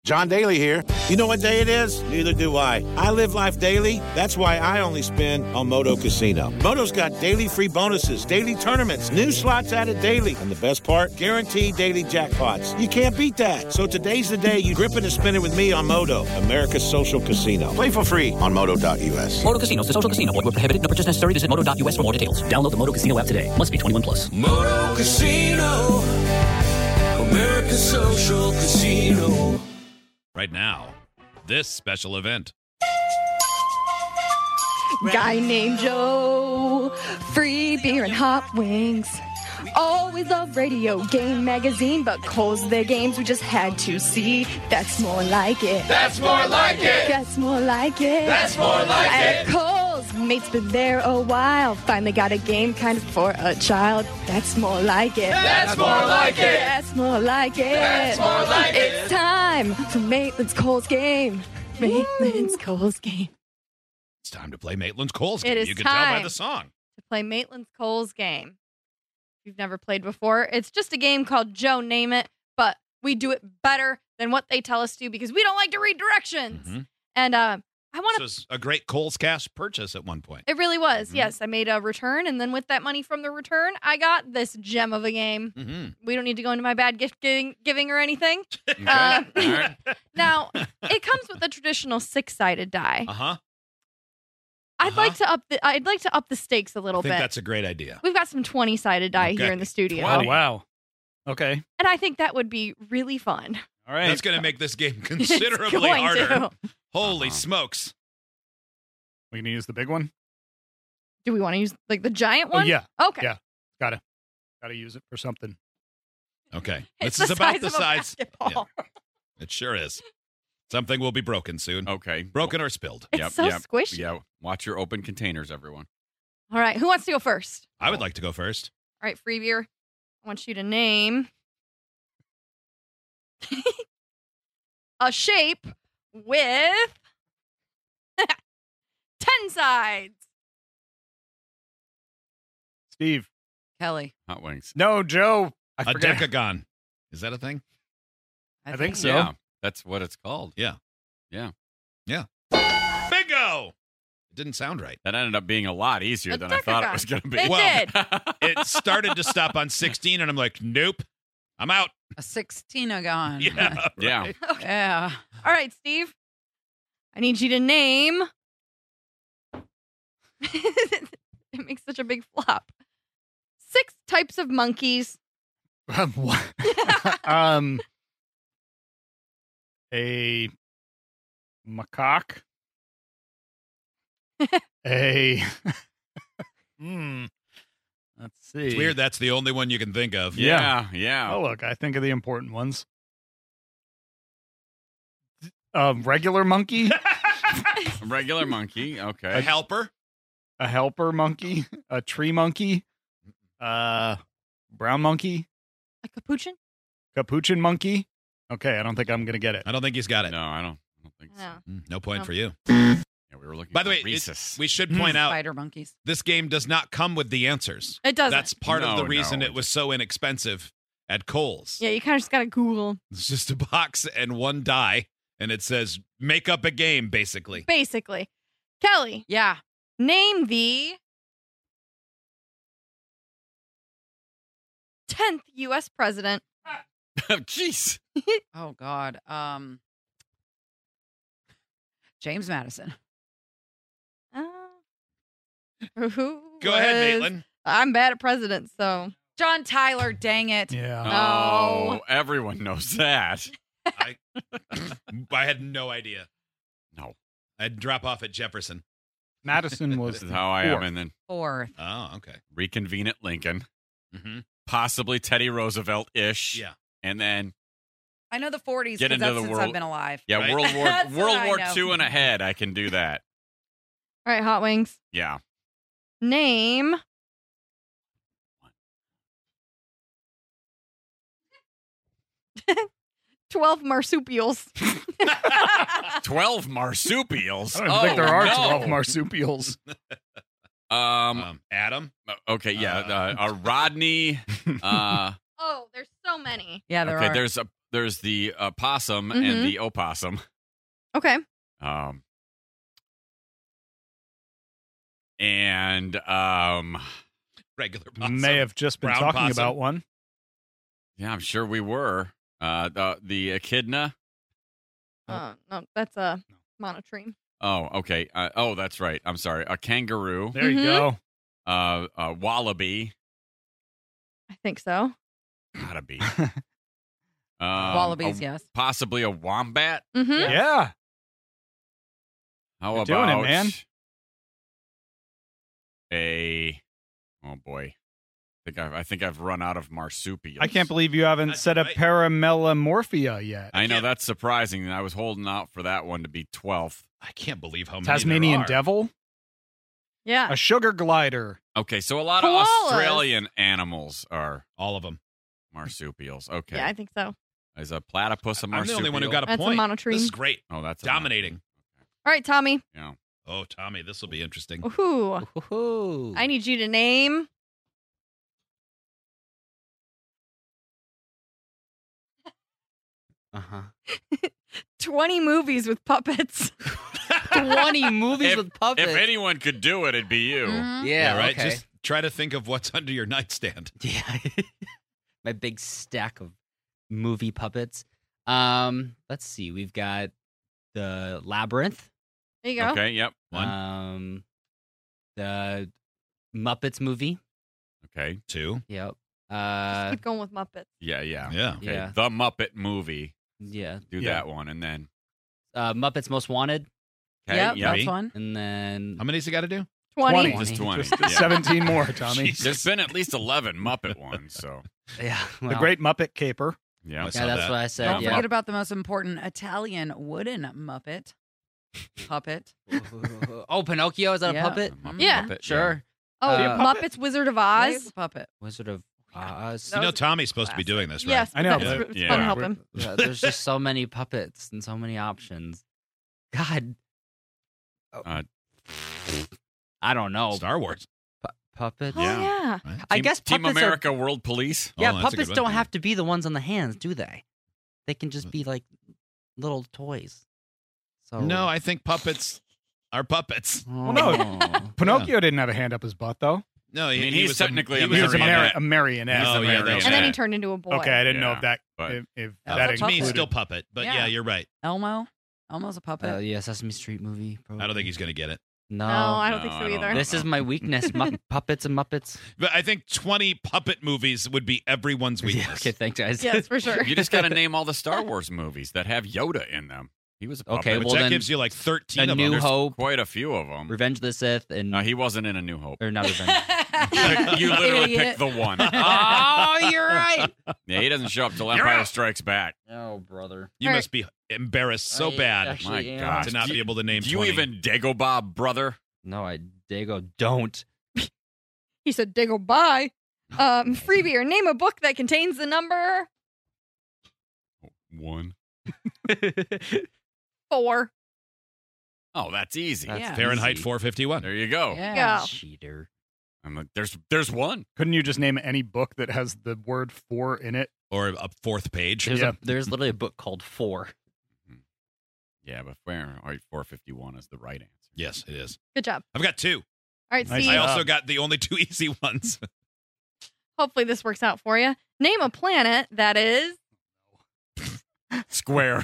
John Daly here. You know what day it is? Neither do I. I live life daily. That's why I only spin on Moto Casino. Moto's got daily free bonuses, daily tournaments, new slots added daily. And the best part? Guaranteed daily jackpots. You can't beat that. So today's the day you grip it and spin it with me on Moto, America's social casino. Play for free on Moto.us. Moto Casino, the social casino. Void where prohibited. No purchase necessary. Visit Moto.us for more details. Download the Moto Casino app today. Must be 21 plus. Moto Casino, America's social casino. Right now, this special event. Guy named Joe, free beer and hot wings. Always love radio, game magazine, but Cole's their games we just had to see. That's more like it. That's more like it. That's more like it. That's more like At it. Cole's, mate's been there a while. Finally got a game kind of for a child. That's more like it. That's more like it. That's more like it. That's more like it. It's time for Maitland's Cole's game. Maitland's Cole's game. It's time to play Maitland's Cole's game. It is You can tell by time. the song. To play Maitland's Cole's game. If you've never played before, it's just a game called Joe Name It, but we do it better than what they tell us to because we don't like to read directions. Mhm. And I want This to. was a great Cole's Cash purchase at one point. It really was. Mhm. Yes, I made a return, and then with that money from the return, I got this gem of a game. Mm-hmm. We don't need to go into my bad gift giving or anything. Okay. Uh, All right. Now, it comes with a traditional 6-sided die. Uh-huh. I'd like to up the stakes a I little think bit. that's a great idea. We've got some 20-sided die Okay. here in the studio. 20. Oh, wow. Okay. And I think that would be really fun. All right. That's going to make this game It's considerably going harder. to. Holy Uh-huh. smokes. We can use the big one? Do we want to use like the giant Oh, one? yeah. Okay. Yeah. Gotta use it for something. Okay. It's This is the about size the of a size. basketball. It sure is. Something will be broken soon. Okay. Broken or spilled. It's so squishy. Yeah. Watch your open containers, everyone. All right. Who wants to go first? I would like to go first. All right, Free Beer. I want you to name a shape with 10 sides. Steve. Kelly. Hot wings. No, Joe. I A forget. decagon. Is that a thing? I think so. Yeah. That's what it's called. Bingo! It didn't sound right. That ended up being a lot easier A than I thought it was going to be. It did. It started to stop on 16, and I'm like, nope. I'm out. A 16-agon. Yeah. Yeah. right. Yeah. All right, Steve. I need you to name. It makes such a big flop. 6 types of monkeys. What? A macaque. A. Let's see. It's weird that's the only one you can think of. Yeah. Yeah. Oh, look, I think of the important ones. Regular monkey, A regular monkey. A Okay. helper. a helper monkey, a tree monkey, brown monkey, A capuchin? capuchin monkey. Okay, I don't think I'm gonna get it. I don't think he's got it. No, I don't think so. No. No point No. for you. Yeah, we were looking By the for way, Rhesus. we should point out Spider monkeys. this game does not come with the answers. It doesn't. That's part of the No, reason no. it was so inexpensive at Kohl's. Yeah, you kind of just got to Google. It's just a box and one die, and it says make up a game, basically. Basically. Kelly, Yeah. name the 10th U.S. president. Jeez. Oh, God. James Madison. Who Go ahead, was- Maitland. I'm bad at presidents, so. John Tyler, dang it. Yeah. Oh, No. everyone knows that. I had no idea. No. I'd drop off at Jefferson. Madison was This is how I am. fourth. And then Fourth. Oh, okay. reconvene at Lincoln. Mm-hmm. Possibly Teddy Roosevelt-ish. Yeah. And then, I know the 40s Get because into that's the since world- I've been alive. yeah, Right. World War That's what World I War know. II and ahead, I can do that. All right, Hot Wings. Yeah. Name 12 marsupials. 12 marsupials. I don't even think there are no. 12 marsupials. Adam. Okay, yeah. Rodney. Oh, there's so many. Yeah, there Okay, are. there's there's the possum and the opossum. Okay. And Regular possum. May have just been Brown talking possum. about one. yeah, I'm sure we were. The echidna. No, that's a monotreme. Oh, okay. That's right. I'm sorry. A kangaroo. There you go. A wallaby. I think so. Gotta be. Wallabies, yes. Possibly a wombat. Mm-hmm. Yeah. How You're about doing it, man. Oh boy, I think I've run out of marsupials. I can't believe you haven't That's said a right. paramelamorphia yet. I know that's surprising. I was holding out for that one to be 12th. I can't believe how many Tasmanian there are. devil, Yeah. a sugar glider. Okay, so a lot Koalas. of Australian animals are All of them. marsupials. Okay, Yeah, I think so. is a platypus a I'm marsupial? the only one who got a That's a point. monotreme. This is great. Oh, that's a Dominating. All right, Tommy. Yeah. Oh, Tommy, this will be interesting. Ooh. Ooh. I need you to name 20 movies with puppets. 20 movies If- with puppets. If anyone could do it, it'd be you. Mhm. yeah, right. okay. Just try to think of what's under your nightstand. Yeah. My big stack of movie puppets. Let's see. We've got the Labyrinth. There you go. Okay. Yep. One, The Muppets movie. Okay. 2. Yep. Just keep going with Muppets. Yeah. Yeah. Yeah. Okay. Yeah. The Muppet movie. Yeah. Do Yeah. that one, and then. Muppets Most Wanted. Okay. Yep, Yep. that's one. And then How many's it got to do? 20. Just 20. Just Yeah. 17 more, Tommy. Jesus. There's been at least 11 Muppet ones, so yeah, The well, Great Muppet Caper. yeah. I Yeah, saw that's that. what I said. Don't yeah. forget about the most important Italian wooden Muppet. Puppet. Oh, Pinocchio, is that Yeah. a puppet? Yeah. Muppet, Sure. Oh, Uh, Muppets Wizard of Yeah, Oz. it's a puppet. Wizard of Oz. You know Tommy's supposed to be doing this, right? Yes, I know, It's, but- it's Yeah. fun to help him. Yeah, there's just so many puppets and so many options. God. Uh, I don't know. Star Wars. Puppets? Oh, yeah. Right? I Team- guess Team puppets America World Police. Yeah, Oh, that's a puppets good don't one. have to be the ones on the hands, do they? They can just be like little toys. So No, I think puppets are puppets. Oh. no. Pinocchio didn't have a hand up his butt, though. No, I mean, he's was technically he a He was a, marionette. marionette. Oh, yeah, that's And then he Yeah. turned into a boy. Okay, I didn't know Yeah, if that but- if That's that a To me, included. still puppet. But yeah, Yeah. you're right. Elmo. Elmo's a puppet. Yeah, Sesame Street movie. I don't think he's going to get it. No, No, I don't No, think so I don't either. know. this is my weakness. Puppets and Muppets. But I think 20 puppet movies would be everyone's weakness. Yeah, okay, thanks, guys. Yes, for sure. You just got to name all the Star Wars movies that have Yoda in them. He was a puppet. Okay, Which well that then, gives you like 13 A of New them. There's Hope, quite a few of them. Revenge of the Sith, and No, he wasn't in A New Hope. or not Revenge. You literally Idiot. picked the one. Oh, you're right. Yeah, he doesn't show up till You're Empire out. Strikes Back. Oh, brother. You All must be embarrassed so I bad actually My am. God. to not Do be you- able to name Do you 20. even Dagobah, brother? No, I Dago don't. He said, "Diggle bye." Free beer. Name a book that contains the number One. 4. Oh, that's easy. That's Yeah. Fahrenheit easy. 451. There you go. Yeah. Go. Cheater. I'm like, there's one. Couldn't you just name any book that has the word "for" in it? Or a fourth page. Yeah. There's literally a book called Four. Yeah, but Fahrenheit 451 is the right answer. Yes, it is. Good job. I've got 2. All right, Nice Steve. I job. also got the only 2 easy ones. Hopefully this works out for you. Name a planet that is. Square.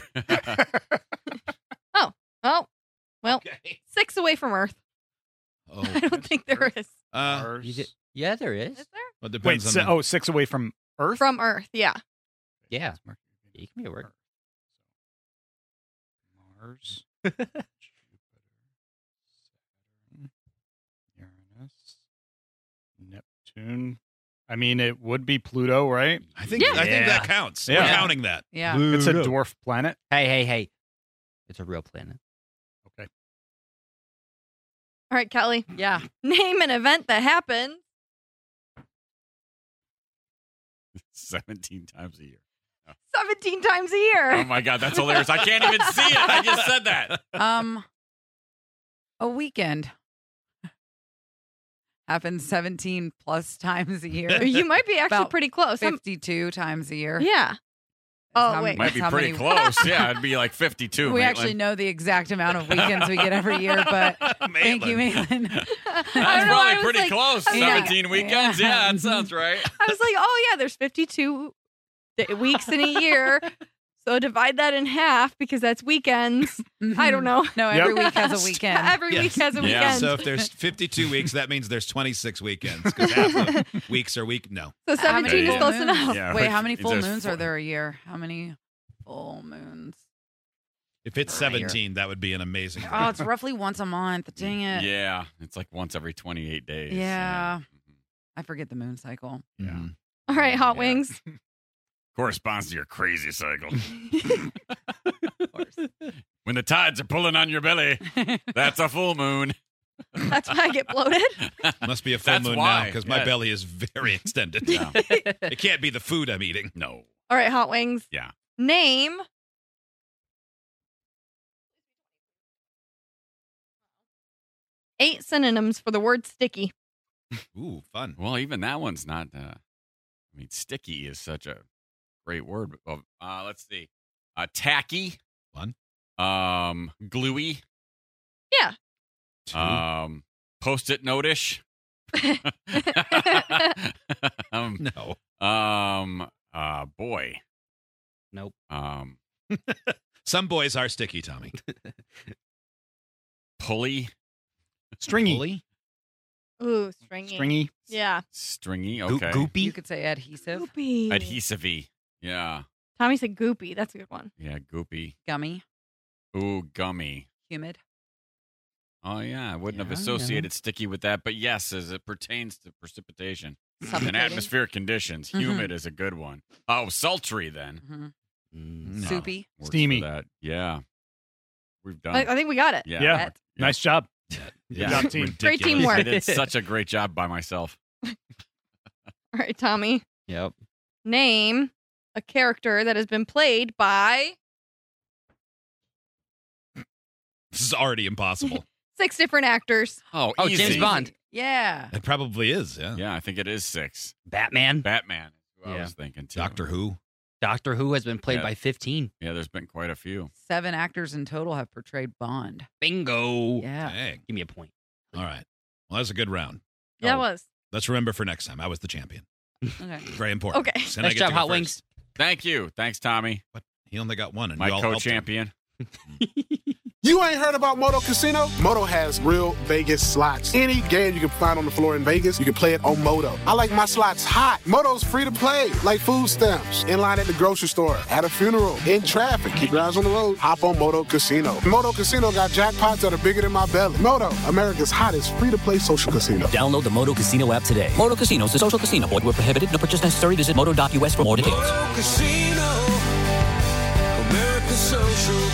Oh, well, Okay. 6 away from Earth. Oh, I don't think there is. Yeah, there is. Is there? well, it Wait, depends on the- 6 away from Earth? From Earth, yeah. Yeah. You can be a word. Mars, Jupiter, Saturn, Uranus, Neptune. I mean, it would be Pluto, right? I think Yeah. that counts. Yeah. We're counting that. Yeah. It's a dwarf planet. Hey. It's a real planet. Okay. All right, Kelly. Yeah. Name an event that happened 17 times a year. 17 times a year. Oh my God, that's hilarious. I can't even see it. I just said that. A weekend happens 17 plus times a year. You might be actually About pretty close. 52 times a year. Yeah. Oh, How- wait. Might be how pretty many- close. Yeah, it'd be like 52. We Maitland. actually know the exact amount of weekends we get every year, but thank you, Maitland. That's I don't know, I probably was pretty like- close. I was like- 17 weekends. Yeah, that sounds right. I was like, oh, yeah, there's 52 weeks in a year. So divide that in half because that's weekends. I don't know. No, every week has a weekend. Every Yes. week has a Yeah. weekend. So if there's 52 weeks, that means there's 26 weekends because half the weeks are week. No. So How many 17 is full close moons? enough. Yeah. Wait, how many It full says moons four. are there a year? How many full moons? If it's Right. 17, that would be an amazing. Oh, it's roughly once a month. Dang it. Yeah, it's like once every 28 days. Yeah. I forget the moon cycle. Mhm. All right, Hot Yeah. Wings. Corresponds to your crazy cycle. When the tides are pulling on your belly, that's a full moon. That's why I get bloated. Must be a full That's moon why. now because my Yeah. belly is very extended. Yeah. It can't be the food I'm eating. No. All right, Hot Wings. Yeah. Name 8 synonyms for the word sticky. Ooh, fun. Well, even that one's not. I mean, sticky is such a great word. Well, let's see. Tacky. Fun. Gluey. Yeah. Post-it notish. No. Boy. Nope. Some boys are sticky, Tommy. Pulley. Stringy. Pulley? Ooh, stringy. Stringy. Yeah. Stringy. Go- Okay. goopy. You could say adhesive, Goopy. Adhesive-y. Yeah. Tommy said goopy. That's a good one. Yeah, goopy. gummy, Ooh, gummy. humid. Oh, yeah. I wouldn't have Yeah, associated sticky with that. But yes, as it pertains to precipitation and Suffocating. atmospheric conditions, humid is a good one. Oh, sultry then. Mhm. No. Soupy. Works for Steamy. that. Yeah. We've done I think we got it. Yeah. Yeah. Wet. Nice job. Yeah. job, team. Great Ridiculous. teamwork. I did such a great job by myself. All right, Tommy. Yep. Name a character that has been played by This is already impossible. 6 different actors. Oh, Oh, easy. James Bond. Yeah. It probably is, yeah. Yeah, I think it is 6. Batman. Batman is who I Yeah. was thinking too. Doctor Who. Doctor Who has been played Yeah. by 15. Yeah, there's been quite a few. 7 actors in total have portrayed Bond. Bingo. Yeah. Dang. Give me a point. All right. Well, that's a good round. Yeah, it Oh. was. Let's remember for next time. I was the champion. Okay. Very important. Okay. So then I Nice get to job, go Hot first. Wings. Thank you. Thanks, Tommy. But he only got one. And My you all helped him. co-champion. You ain't heard about Moto Casino? Moto has real Vegas slots. Any game you can find on the floor in Vegas, you can play it on Moto. I like my slots hot. Moto's free to play, like food stamps. In line at the grocery store, at a funeral, in traffic. Keep your eyes on the road. Hop on Moto Casino. Moto Casino got jackpots that are bigger than my belly. Moto, America's hottest free-to-play social casino. Download the Moto Casino app today. Moto Casino is a social casino. Void where prohibited. No purchase necessary. Visit moto.us for more details. Casino, America's social